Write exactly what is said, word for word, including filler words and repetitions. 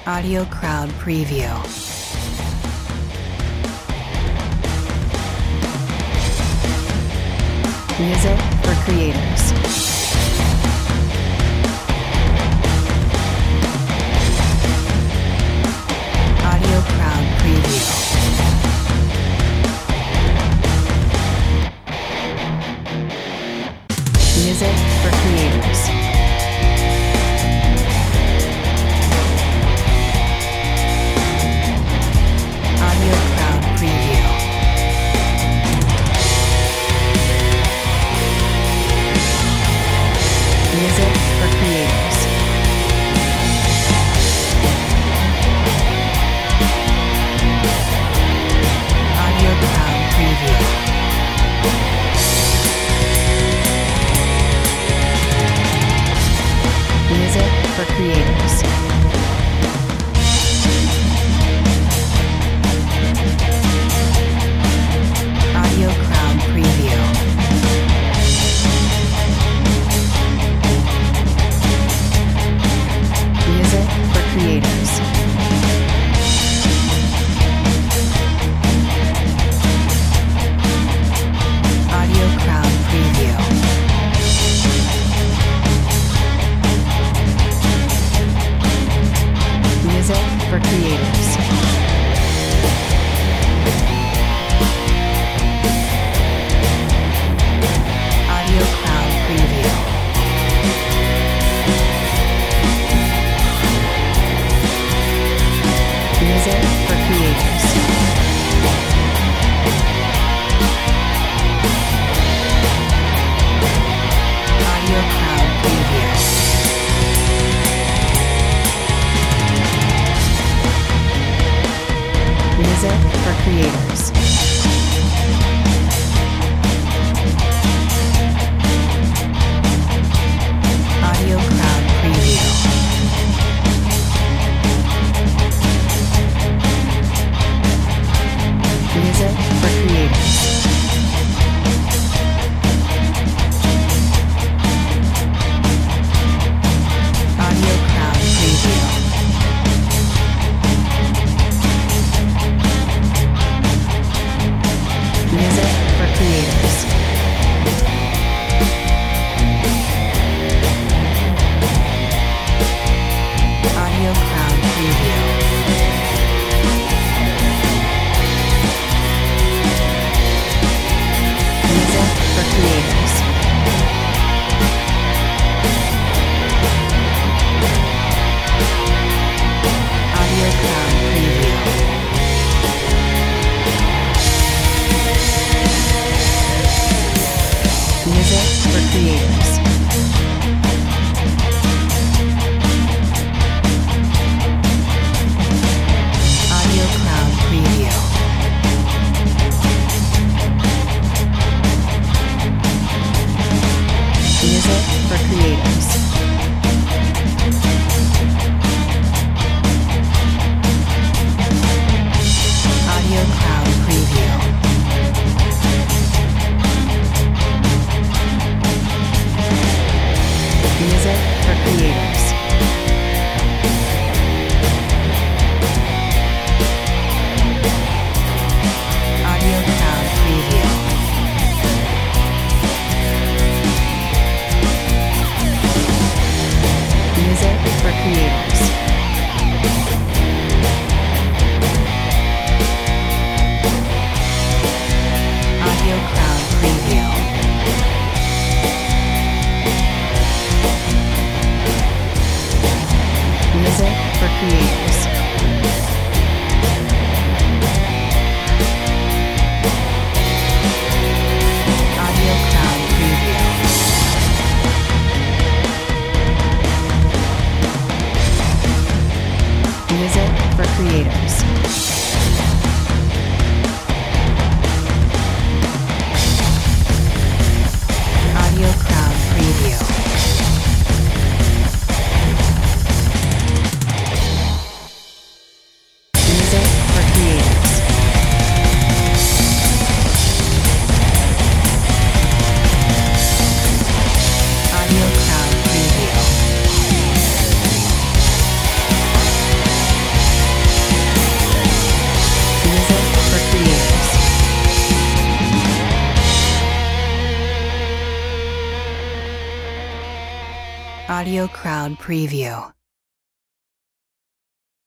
Audio Crowd Preview. Music for creators. Audio Crowd Preview. Music for creators. Audio Crowd Preview. Music for creators. Audio Crowd Preview. Music for creators. Audio Crowd Preview. Music for creators. Audio Crowd Preview. Music for creators. Audio Crowd Preview. Music for creators. Audio Crowd Preview. Music for creators. Audio Crowd Preview. Music for creators. Audio Crowd Preview. Music for creators. Audio Crowd Preview. Music for creators. Audio Crowd Preview. Music for creators. Audio Crowd Preview. Music for creators. Audio Crowd Preview. Music for creators. Audio Crowd Preview. Audio Crowd Preview.